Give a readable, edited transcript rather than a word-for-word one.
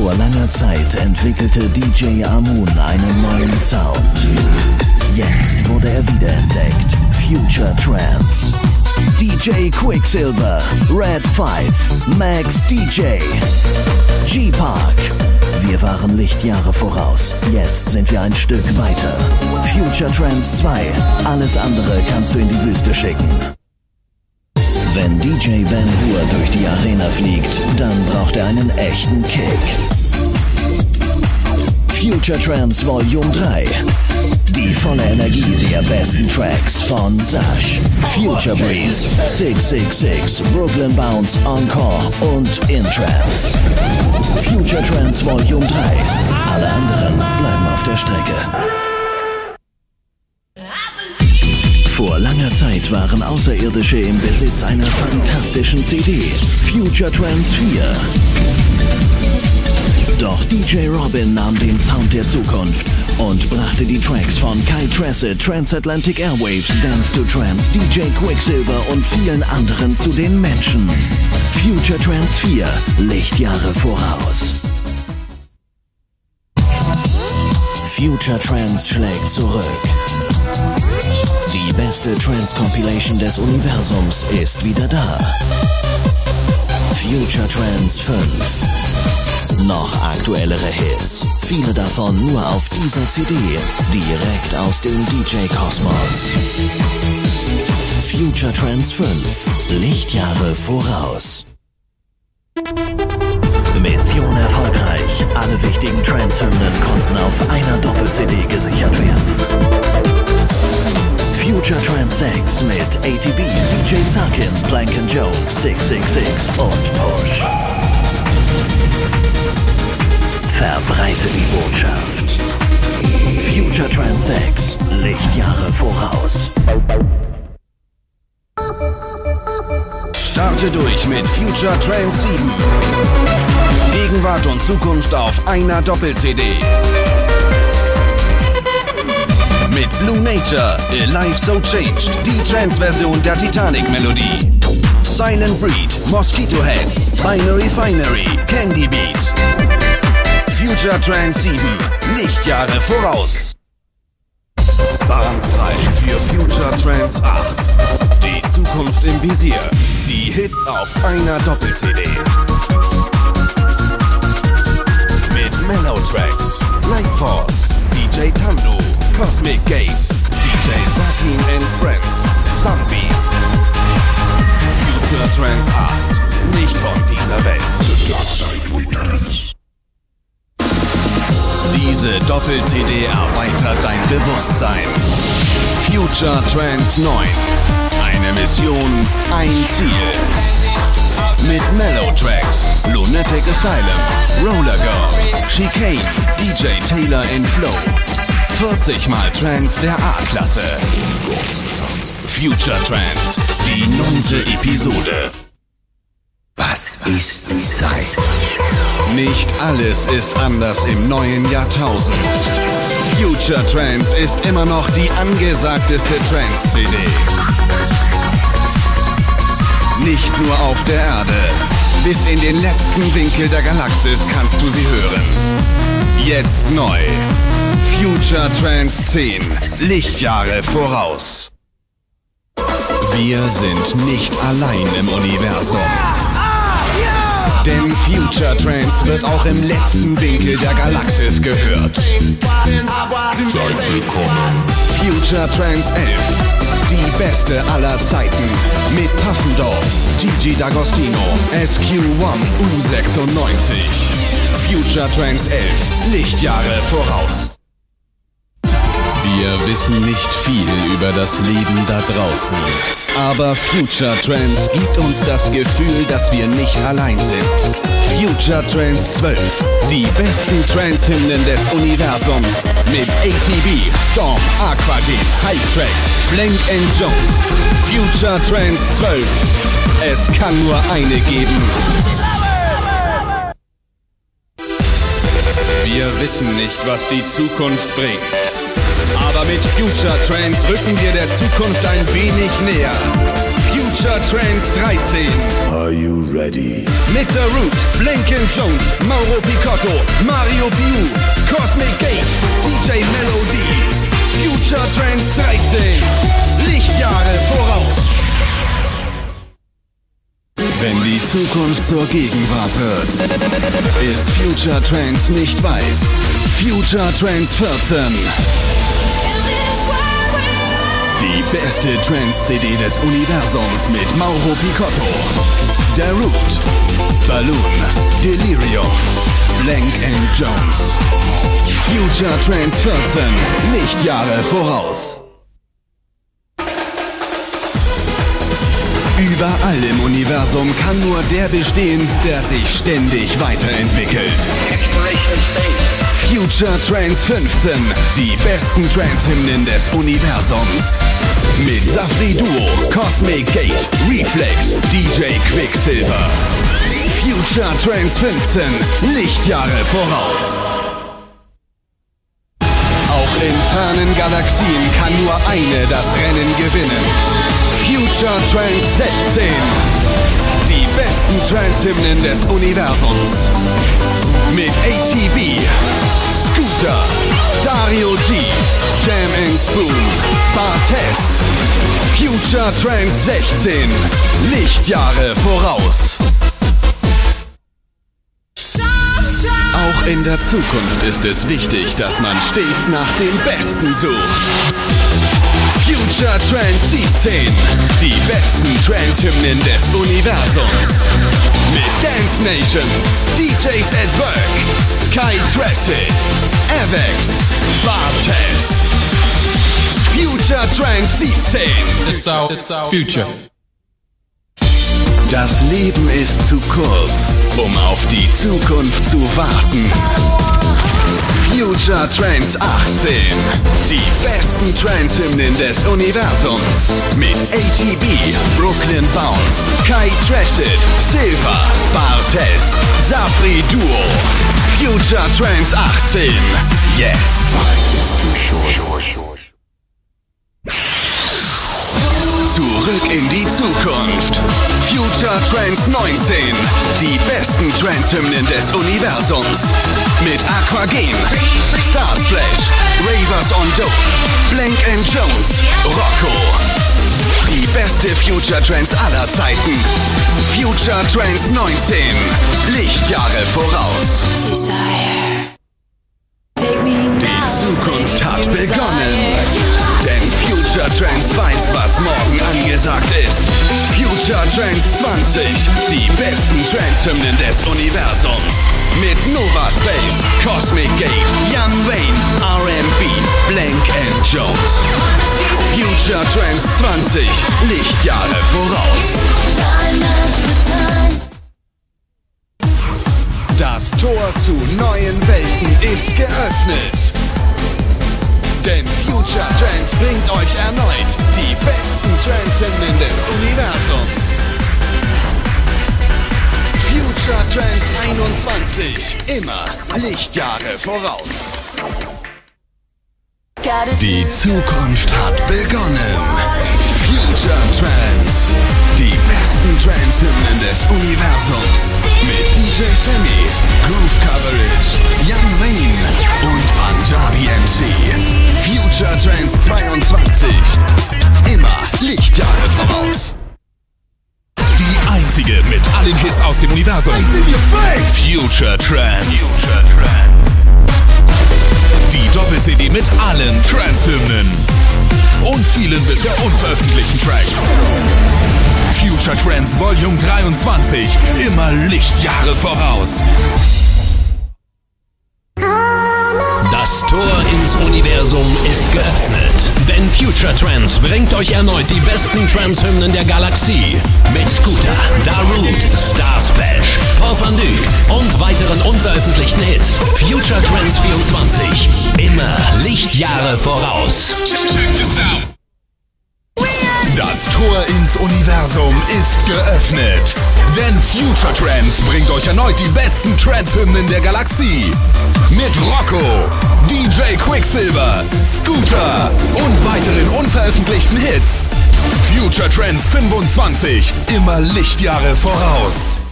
Vor langer Zeit entwickelte DJ Amun einen neuen Sound. Jetzt wurde er wiederentdeckt. Future Trance. DJ Quicksilver, Red 5, Max DJ, G-Park. Wir waren Lichtjahre voraus. Jetzt sind wir ein Stück weiter. Future Trance 2. Alles andere kannst du in die Wüste schicken. Wenn DJ Ben Hur durch die Arena fliegt, dann braucht er einen echten Kick. Future Trance Volume 3. Die volle Energie der besten Tracks von Sash, Future Breeze, 666, Brooklyn Bounce, Encore und In Trance. Future Trance Volume 3. Alle anderen bleiben auf der Strecke. Vor langer Zeit waren Außerirdische im Besitz einer fantastischen CD, Future Trance 4. Doch DJ Robin nahm den Sound der Zukunft und brachte die Tracks von Kai Tracid, Transatlantic Airwaves, Dance to Trance, DJ Quicksilver und vielen anderen zu den Menschen. Future Trance 4, Lichtjahre voraus. Future Trance schlägt zurück. Die beste Trance-Compilation des Universums ist wieder da. Future Trance 5. Noch aktuellere Hits. Viele davon nur auf dieser CD. Direkt aus dem DJ-Kosmos. Future Trance 5. Lichtjahre voraus. Mission erfolgreich. Alle wichtigen Trance-Hymnen konnten auf einer Doppel-CD gesichert werden. Future Trance 6 mit ATB, DJ Sakin, Plank & Joe, 666 und Push. Verbreite die Botschaft. Future Trance 6, Lichtjahre voraus. Starte durch mit Future Trance 7. Gegenwart und Zukunft auf einer Doppel-CD. Mit Blue Nature, A Life So Changed, die Trance-Version der Titanic-Melodie. Silent Breed, Mosquito Heads, Binary Finery, Candy Beat. Future Trance 7, Lichtjahre voraus. Bahnfrei für Future Trance 8. Die Zukunft im Visier. Die Hits auf einer Doppel-CD. Mit Mellow Tracks, Light Force, DJ Tando, Cosmic Gate, DJ Sakin and Friends, Zombie. Future Trance 8, nicht von dieser Welt. Diese Doppel-CD erweitert dein Bewusstsein. Future Trance 9. Eine Mission, ein Ziel. Mit Mellow Tracks, Lunatic Asylum, Roller Girl, Chicane, DJ Taylor in Flow. 40 mal Trance der A-Klasse. Future Trance, die 9. Episode. Was ist die Zeit? Nicht alles ist anders im neuen Jahrtausend. Future Trance ist immer noch die angesagteste Trance-CD. Nicht nur auf der Erde. Bis in den letzten Winkel der Galaxis kannst du sie hören. Jetzt neu. Future Trance 10. Lichtjahre voraus. Wir sind nicht allein im Universum. Denn Future Trance wird auch im letzten Winkel der Galaxis gehört. Seid willkommen. Future Trance 11. Die beste aller Zeiten. Mit Puffendorf, Gigi D'Agostino, SQ1 U96. Future Trance 11. Lichtjahre voraus. Wir wissen nicht viel über das Leben da draußen. Aber Future Trance gibt uns das Gefühl, dass wir nicht allein sind. Future Trance 12. Die besten Trance-Hymnen des Universums. Mit ATB, Storm, Aquagen, Hype Tracks, Blank & Jones. Future Trance 12. Es kann nur eine geben. Wir wissen nicht, was die Zukunft bringt. Aber mit Future Trance rücken wir der Zukunft ein wenig näher. Future Future Trance 13. Are you ready? Mit The Root, Blink & Jones, Mauro Picotto, Mario Piu, Cosmic Gate, DJ Melody. Future Trance 13. Lichtjahre voraus. Wenn die Zukunft zur Gegenwart wird, ist Future Trance nicht weit. Future Trance 14. Die beste Trance-CD des Universums mit Mauro Picotto, The Root, Balloon, Delirium, Blank & Jones. Future Trance 14, Lichtjahre voraus. Überall im Universum kann nur der bestehen, der sich ständig weiterentwickelt. Future Trance 15, die besten Trance-Hymnen des Universums. Mit Safri Duo, Cosmic Gate, Reflex, DJ Quicksilver. Future Trance 15, Lichtjahre voraus. Auch in fernen Galaxien kann nur eine das Rennen gewinnen. Future Trance 16. Die besten Trance-Hymnen des Universums. Mit ATB, Scooter, Dario G, Jam & Spoon, Bartez. Future Trance 16. Lichtjahre voraus. Auch in der Zukunft ist es wichtig, dass man stets nach dem Besten sucht. Future Trance 17. Die besten Trance-Hymnen des Universums. Mit Dance Nation, DJs at Work, Kai Tracid, Avex, Bartez. Future Trance 17. It's our future. Das Leben ist zu kurz, um auf die Zukunft zu warten. Future Trance 18. Die besten Trance-Hymnen des Universums. Mit ATB, Brooklyn Bounce, Kai Tracid, Silver, Bartez, Safri Duo. Future Trance 18. Jetzt. Zurück in die Zukunft. Future Trance 19. Die besten Trance-Hymnen des Universums. Mit Aquagen, Starsplash, Ravers on Dope, Blank & Jones, Rocco. Die beste Future Trance aller Zeiten. Future Trance 19. Lichtjahre voraus. Die Zukunft hat begonnen. Denn Future Trance weiß, was morgen angesagt ist. Future Trance 20. Die besten Trance-Hymnen des Universums. Mit Nova Space, Cosmic Gate, Jan Wayne, R&B, Blank & Jones. Future Trance 20. Lichtjahre voraus. Das Tor zu neuen Welten ist geöffnet. Denn Future Trance bringt euch erneut die besten Trance-Hymnen des Universums. Future Trance 21, immer Lichtjahre voraus. Die Zukunft hat begonnen. Future Trance, die besten Trance-Hymnen des Universums. Mit DJ Sammy, Groove Coverage, Jan Wayne und Punjabi MC. Future Trance 22, immer Lichtjahre voraus. Die einzige mit allen Hits aus dem Universum. Future Trance. Die Doppel-CD mit allen Trance-Hymnen und vielen bisher unveröffentlichten Tracks. Future Trance Volume 23, immer Lichtjahre voraus. Das Tor ins Universum ist geöffnet, denn Future Trance bringt euch erneut die besten Trance-Hymnen der Galaxie mit Scooter, Darude, Starsplash, Paul van Dyk und weiteren unveröffentlichten Hits. Future Trance 24, immer Lichtjahre voraus. Das Tor ins Universum ist geöffnet. Denn Future Trance bringt euch erneut die besten Trance-Hymnen der Galaxie. Mit Rocco, DJ Quicksilver, Scooter und weiteren unveröffentlichten Hits. Future Trance 25, immer Lichtjahre voraus.